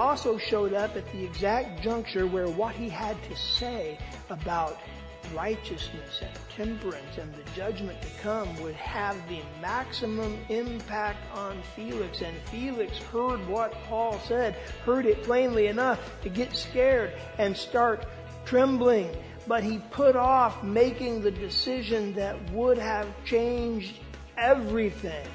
also showed up at the exact juncture where what he had to say about righteousness and temperance and the judgment to come would have the maximum impact on Felix. And Felix heard what Paul said, heard it plainly enough to get scared and start trembling. But he put off making the decision that would have changed everything.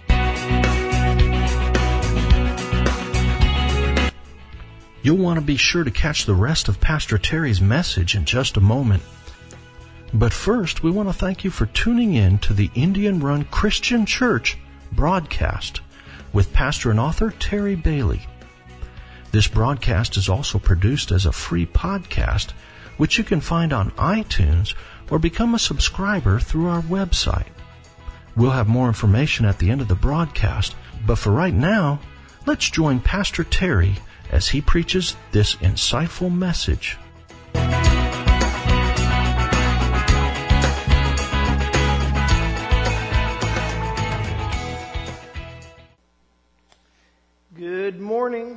You'll want to be sure to catch the rest of Pastor Terry's message in just a moment. But first, we want to thank you for tuning in to the Indian Run Christian Church broadcast with pastor and author Terry Bailey. This broadcast is also produced as a free podcast, which you can find on iTunes or become a subscriber through our website. We'll have more information at the end of the broadcast, but for right now, let's join Pastor Terry as he preaches this insightful message. Good morning.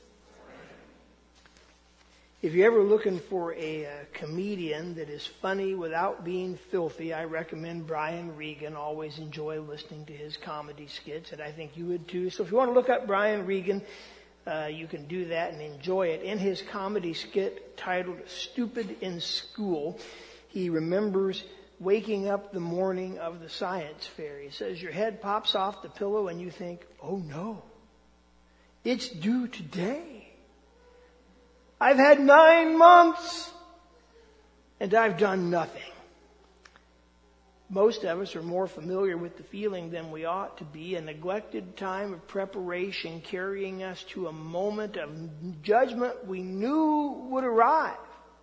If you're ever looking for a comedian that is funny without being filthy, I recommend Brian Regan. Always enjoy listening to his comedy skits, and I think you would too. So if you want to look up Brian Regan, you can do that and enjoy it. In his comedy skit titled Stupid in School, he remembers waking up the morning of the science fair. He says, your head pops off the pillow and you think, oh no, it's due today. I've had 9 months and I've done nothing. Most of us are more familiar with the feeling than we ought to be, a neglected time of preparation carrying us to a moment of judgment we knew would arrive,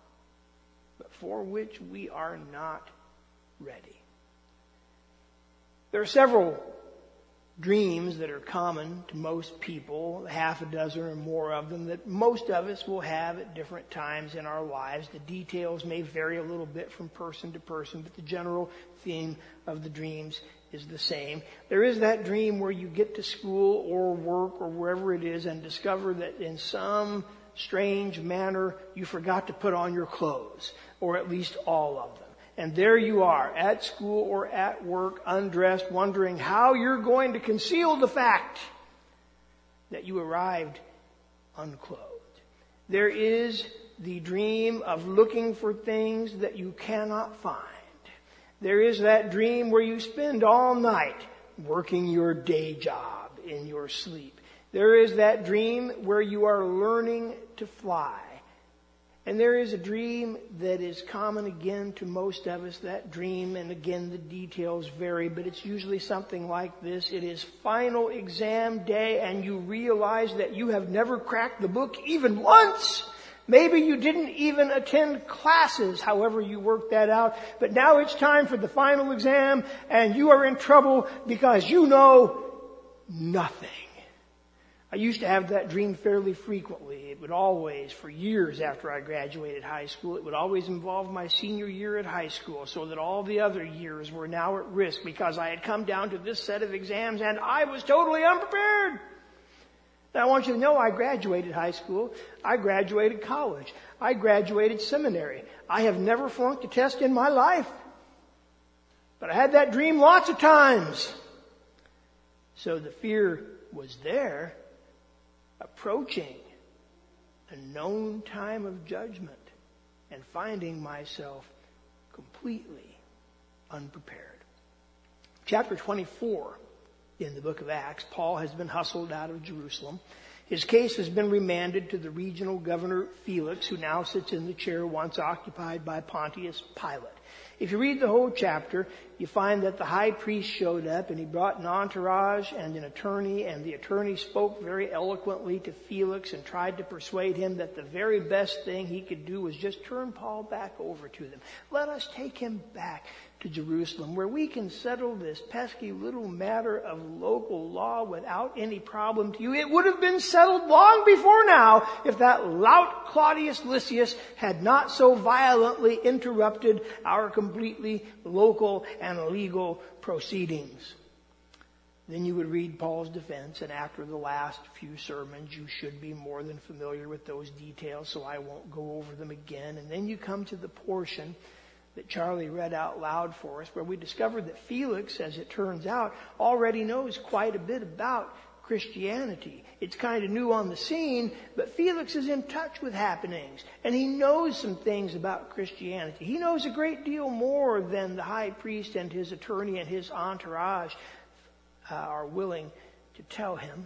but for which we are not ready. There are several dreams that are common to most people, half a dozen or more of them, that most of us will have at different times in our lives. The details may vary a little bit from person to person, but the general theme of the dreams is the same. There is that dream where you get to school or work or wherever it is and discover that in some strange manner you forgot to put on your clothes, or at least all of them. And there you are, at school or at work, undressed, wondering how you're going to conceal the fact that you arrived unclothed. There is the dream of looking for things that you cannot find. There is that dream where you spend all night working your day job in your sleep. There is that dream where you are learning to fly. And there is a dream that is common again to most of us, that dream, and again the details vary, but it's usually something like this. It is final exam day and you realize that you have never cracked the book even once. Maybe you didn't even attend classes, however you worked that out, but now it's time for the final exam and you are in trouble because you know nothing. I used to have that dream fairly frequently. It would always, for years after I graduated high school, it would always involve my senior year at high school, so that all the other years were now at risk because I had come down to this set of exams and I was totally unprepared. Now I want you to know I graduated high school. I graduated college. I graduated seminary. I have never flunked a test in my life. But I had that dream lots of times. So the fear was there. Approaching a known time of judgment and finding myself completely unprepared. Chapter 24 in the book of Acts, Paul has been hustled out of Jerusalem. His case has been remanded to the regional governor Felix, who now sits in the chair once occupied by Pontius Pilate. If you read the whole chapter, you find that the high priest showed up and he brought an entourage and an attorney, and the attorney spoke very eloquently to Felix and tried to persuade him that the very best thing he could do was just turn Paul back over to them. Let us take him back to Jerusalem where we can settle this pesky little matter of local law without any problem to you. It would have been settled long before now if that lout Claudius Lysias had not so violently interrupted our completely local and legal proceedings. Then you would read Paul's defense, and after the last few sermons, you should be more than familiar with those details, so I won't go over them again. And then you come to the portion that Charlie read out loud for us, where we discovered that Felix, as it turns out, already knows quite a bit about Christianity. It's kind of new on the scene, but Felix is in touch with happenings, and he knows some things about Christianity. He knows a great deal more than the high priest and his attorney and his entourage are willing to tell him.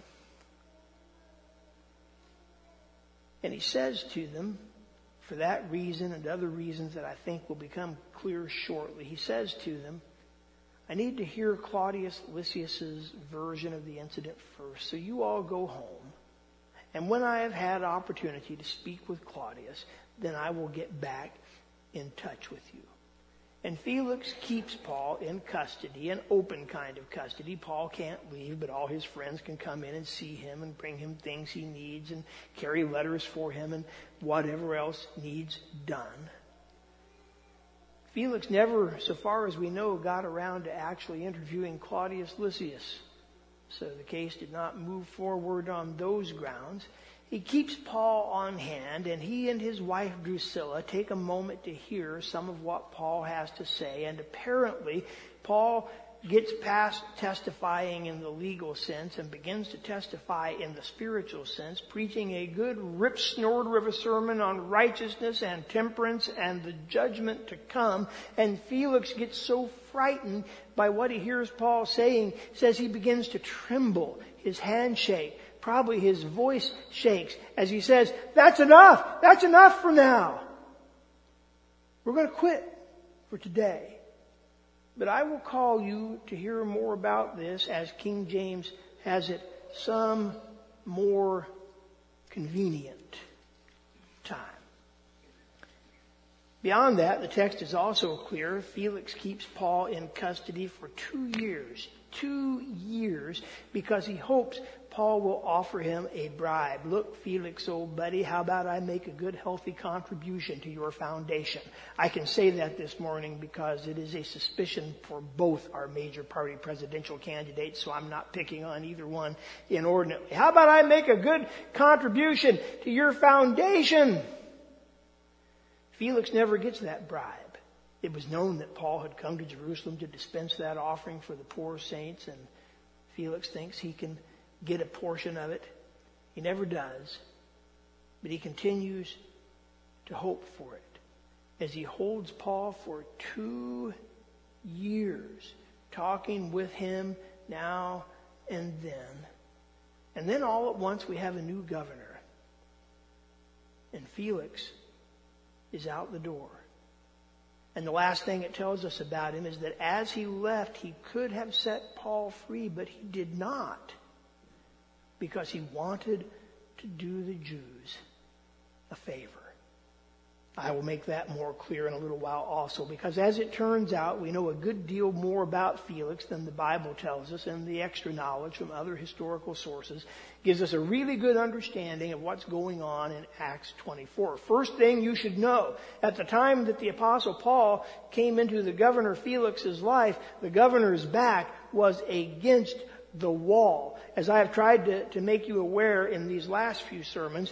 And he says to them, for that reason and other reasons that I think will become clear shortly, he says to them, I need to hear Claudius Lysias's version of the incident first, so you all go home. And when I have had opportunity to speak with Claudius, then I will get back in touch with you. And Felix keeps Paul in custody, an open kind of custody. Paul can't leave, but all his friends can come in and see him and bring him things he needs and carry letters for him and whatever else needs done. Felix never, so far as we know, got around to actually interviewing Claudius Lysias. So the case did not move forward on those grounds. He keeps Paul on hand, and he and his wife Drusilla take a moment to hear some of what Paul has to say. And apparently, Paul gets past testifying in the legal sense and begins to testify in the spiritual sense, preaching a good rip-snorter of a sermon on righteousness and temperance and the judgment to come. And Felix gets so frightened by what he hears Paul saying, says he begins to tremble, his hands shake. Probably his voice shakes as he says, that's enough. That's enough for now. We're going to quit for today. But I will call you to hear more about this, as King James has it, some more convenient time. Beyond that, the text is also clear. Felix keeps Paul in custody for 2 years. 2 years, because he hopes Paul will offer him a bribe. Look, Felix, old buddy, how about I make a good, healthy contribution to your foundation? I can say that this morning because it is a suspicion for both our major party presidential candidates, so I'm not picking on either one inordinately. How about I make a good contribution to your foundation? Felix never gets that bribe. It was known that Paul had come to Jerusalem to dispense that offering for the poor saints, and Felix thinks he can get a portion of it. He never does, but he continues to hope for it as he holds Paul for 2 years, talking with him now and then. And then all at once we have a new governor, and Felix is out the door. And the last thing it tells us about him is that as he left, he could have set Paul free, but he did not, because he wanted to do the Jews a favor. I will make that more clear in a little while also, because as it turns out, we know a good deal more about Felix than the Bible tells us, and the extra knowledge from other historical sources gives us a really good understanding of what's going on in Acts 24. First thing you should know, at the time that the Apostle Paul came into the governor Felix's life, the governor's back was against the wall. As I have tried to make you aware in these last few sermons,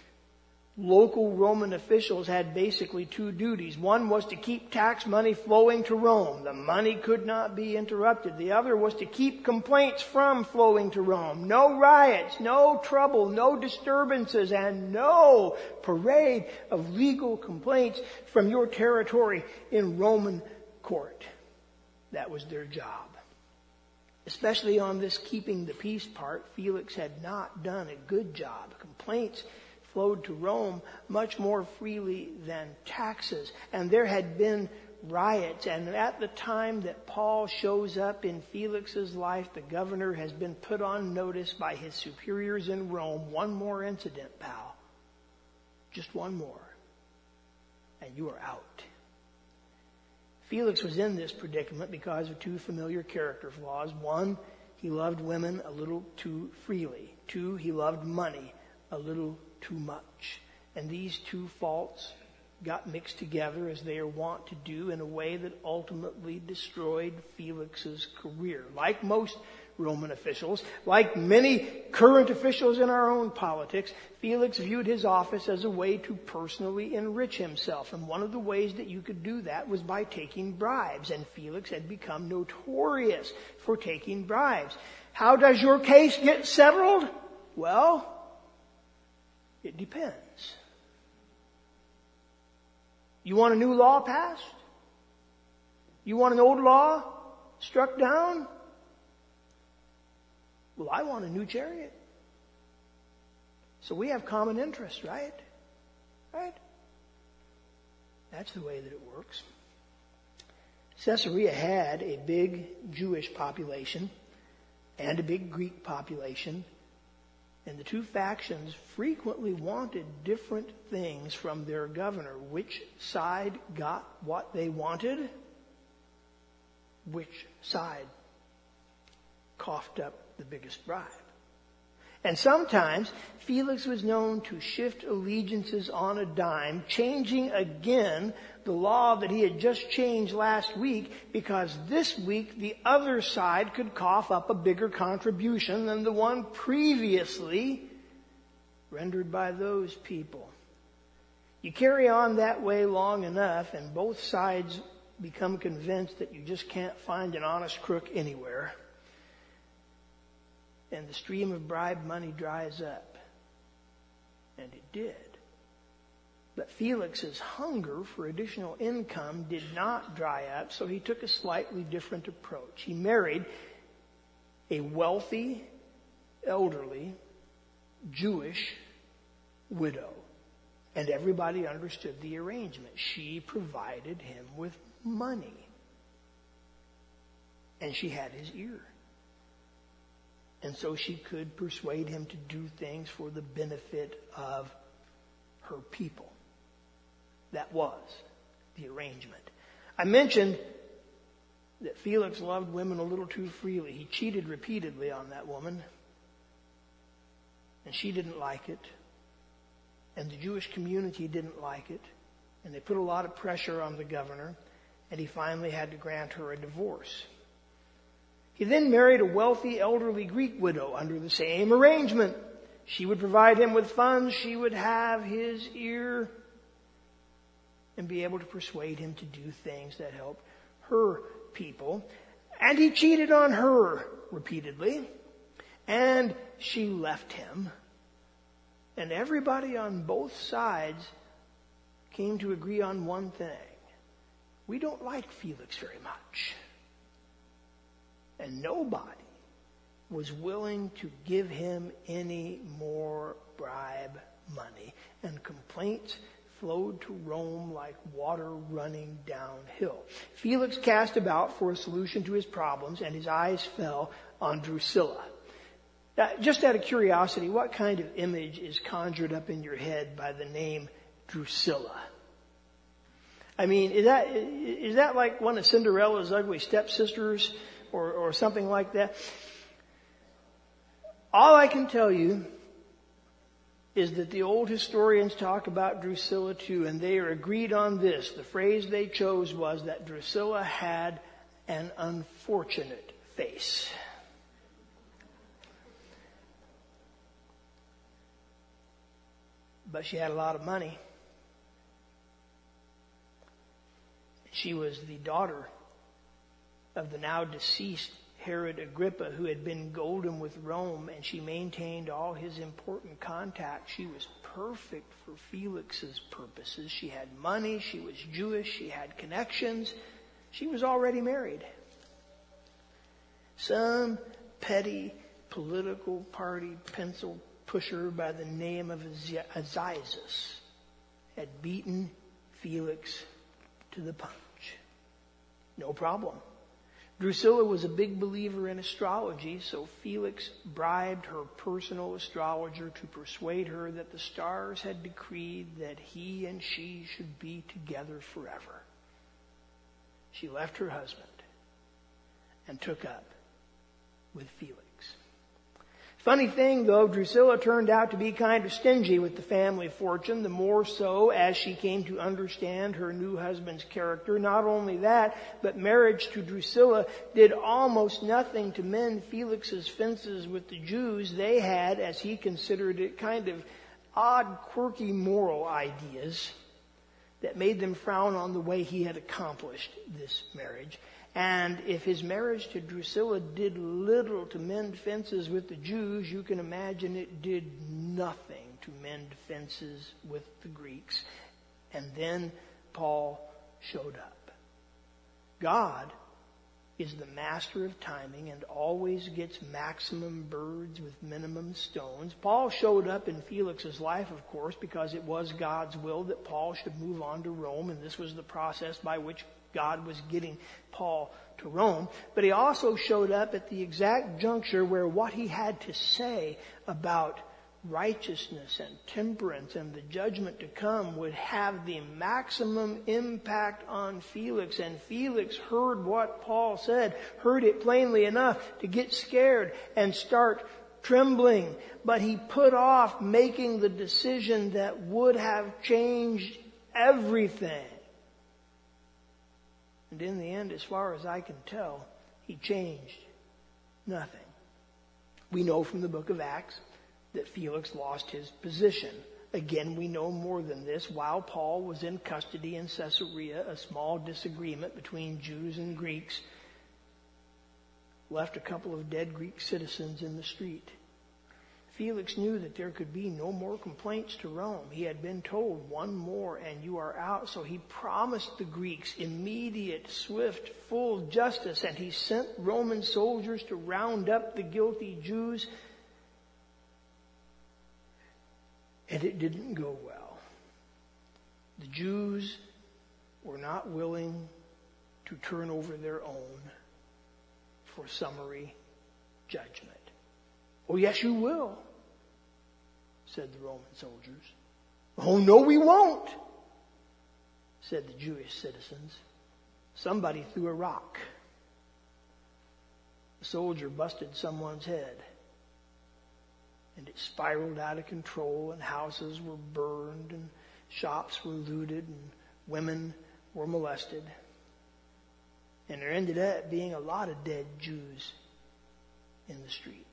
local Roman officials had basically 2 duties. One was to keep tax money flowing to Rome. The money could not be interrupted. The other was to keep complaints from flowing to Rome. No riots, no trouble, no disturbances, and no parade of legal complaints from your territory in Roman court. That was their job. Especially on this keeping the peace part, Felix had not done a good job. Complaints flowed to Rome much more freely than taxes. And there had been riots. And at the time that Paul shows up in Felix's life, the governor has been put on notice by his superiors in Rome. One more incident, pal. Just one more. And you are out. Felix was in this predicament because of 2 familiar character flaws. 1, he loved women a little too freely. 2, he loved money a little too much. And these 2 faults got mixed together as they are wont to do in a way that ultimately destroyed Felix's career. Like most Roman officials, like many current officials in our own politics, Felix viewed his office as a way to personally enrich himself. And one of the ways that you could do that was by taking bribes. And Felix had become notorious for taking bribes. How does your case get settled? Well, it depends. You want a new law passed? You want an old law struck down? Well, I want a new chariot. So we have common interests, right? Right? That's the way that it works. Caesarea had a big Jewish population and a big Greek population. And the two factions frequently wanted different things from their governor. Which side got what they wanted? Which side coughed up the biggest bribe? And sometimes Felix was known to shift allegiances on a dime, changing again the law that he had just changed last week, because this week the other side could cough up a bigger contribution than the one previously rendered by those people. You carry on that way long enough and both sides become convinced that you just can't find an honest crook anywhere. And the stream of bribe money dries up. And it did. But Felix's hunger for additional income did not dry up, so he took a slightly different approach. He married a wealthy, elderly, Jewish widow. And everybody understood the arrangement. She provided him with money. And she had his ear. And so she could persuade him to do things for the benefit of her people. That was the arrangement. I mentioned that Felix loved women a little too freely. He cheated repeatedly on that woman. And she didn't like it. And the Jewish community didn't like it. And they put a lot of pressure on the governor. And he finally had to grant her a divorce. He then married a wealthy, elderly Greek widow under the same arrangement. She would provide him with funds. She would have his ear and be able to persuade him to do things that helped her people. And he cheated on her repeatedly. And she left him. And everybody on both sides came to agree on one thing. We don't like Felix very much. And nobody was willing to give him any more bribe money. And complaints flowed to Rome like water running downhill. Felix cast about for a solution to his problems, and his eyes fell on Drusilla. Just out of curiosity, what kind of image is conjured up in your head by the name Drusilla? I mean, is that like one of Cinderella's ugly stepsisters? Or something like that. All I can tell you is that the old historians talk about Drusilla too, and they are agreed on this. The phrase they chose was that Drusilla had an unfortunate face. But she had a lot of money. She was the daughter of the now deceased Herod Agrippa, who had been golden with Rome, and she maintained all his important contacts. She was perfect for Felix's purposes. She had money, she was Jewish, she had connections. She was already married. Some petty political party pencil pusher by the name of Azizus had beaten Felix to the punch. No problem. Drusilla was a big believer in astrology, so Felix bribed her personal astrologer to persuade her that the stars had decreed that he and she should be together forever. She left her husband and took up with Felix. Funny thing though, Drusilla turned out to be kind of stingy with the family fortune, the more so as she came to understand her new husband's character. Not only that, but marriage to Drusilla did almost nothing to mend Felix's fences with the Jews. They had, as he considered it, kind of odd, quirky moral ideas that made them frown on the way he had accomplished this marriage. And if his marriage to Drusilla did little to mend fences with the Jews, you can imagine it did nothing to mend fences with the Greeks. And then Paul showed up. God is the master of timing and always gets maximum birds with minimum stones. Paul showed up in Felix's life, of course, because it was God's will that Paul should move on to Rome, and this was the process by which God was getting Paul to Rome. But he also showed up at the exact juncture where what he had to say about righteousness and temperance and the judgment to come would have the maximum impact on Felix. And Felix heard what Paul said, heard it plainly enough to get scared and start trembling. But he put off making the decision that would have changed everything. And in the end, as far as I can tell, he changed nothing. We know from the book of Acts that Felix lost his position. Again, we know more than this. While Paul was in custody in Caesarea, a small disagreement between Jews and Greeks left a couple of dead Greek citizens in the street. Felix knew that there could be no more complaints to Rome. He had been told, one more and you are out. So he promised the Greeks immediate, swift, full justice, and he sent Roman soldiers to round up the guilty Jews. And it didn't go well. The Jews were not willing to turn over their own for summary judgment. Oh, yes, you will, said the Roman soldiers. Oh, no, we won't, said the Jewish citizens. Somebody threw a rock. A soldier busted someone's head, and it spiraled out of control, and houses were burned, and shops were looted, and women were molested. And there ended up being a lot of dead Jews in the streets.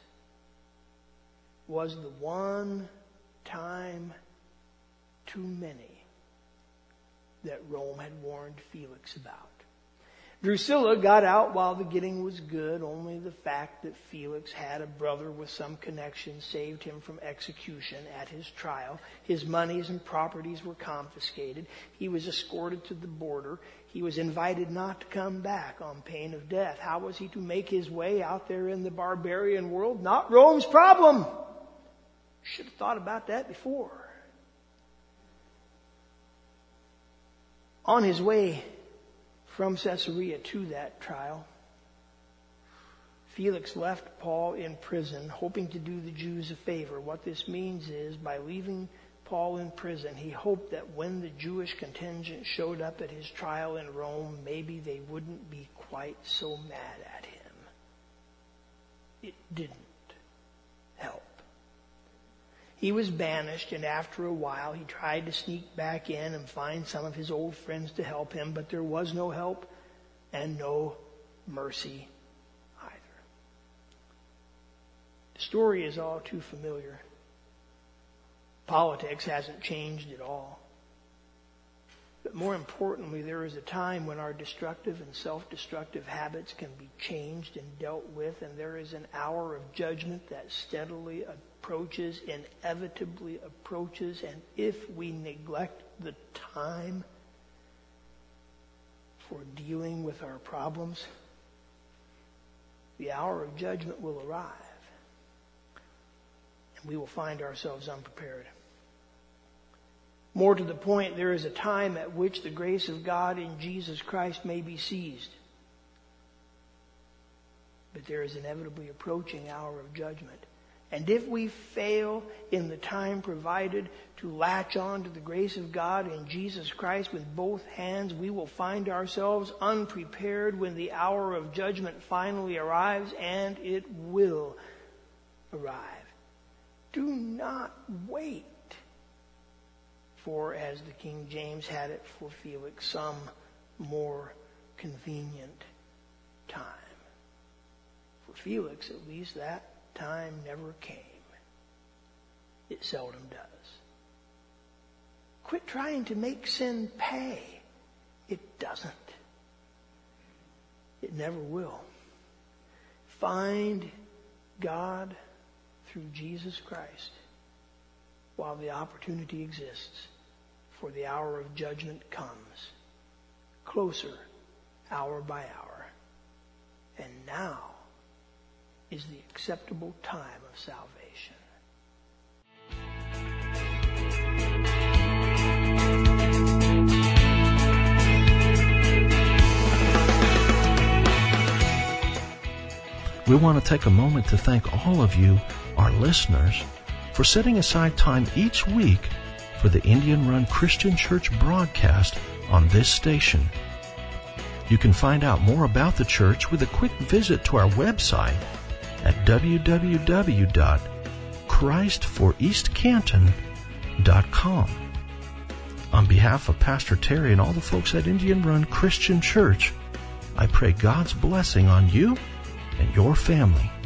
Was the one time too many that Rome had warned Felix about. Drusilla got out while the getting was good. Only the fact that Felix had a brother with some connection saved him from execution at his trial. His monies and properties were confiscated. He was escorted to the border. He was invited not to come back on pain of death. How was he to make his way out there in the barbarian world? Not Rome's problem. Should have thought about that before. On his way from Caesarea to that trial, Felix left Paul in prison, hoping to do the Jews a favor. What this means is, by leaving Paul in prison, he hoped that when the Jewish contingent showed up at his trial in Rome, maybe they wouldn't be quite so mad at him. It didn't help. He was banished, and after a while he tried to sneak back in and find some of his old friends to help him, but there was no help and no mercy either. The story is all too familiar. Politics hasn't changed at all. But more importantly, there is a time when our destructive and self-destructive habits can be changed and dealt with, and there is an hour of judgment that steadily approaches, inevitably approaches, and if we neglect the time for dealing with our problems, the hour of judgment will arrive, and we will find ourselves unprepared. More to the point, there is a time at which the grace of God in Jesus Christ may be seized. But there is inevitably approaching hour of judgment. And if we fail in the time provided to latch on to the grace of God in Jesus Christ with both hands, we will find ourselves unprepared when the hour of judgment finally arrives, and it will arrive. Do not wait for, as the King James had it for Felix, some more convenient time. For Felix, at least, that time never came. It seldom does. Quit trying to make sin pay. It doesn't. It never will. Find God through Jesus Christ while the opportunity exists, for the hour of judgment comes, closer, hour by hour. And now is the acceptable time of salvation. We want to take a moment to thank all of you, our listeners, for setting aside time each week for the Indian Run Christian Church broadcast on this station. You can find out more about the church with a quick visit to our website at www.christforeastcanton.com. On behalf of Pastor Terry and all the folks at Indian Run Christian Church, I pray God's blessing on you and your family.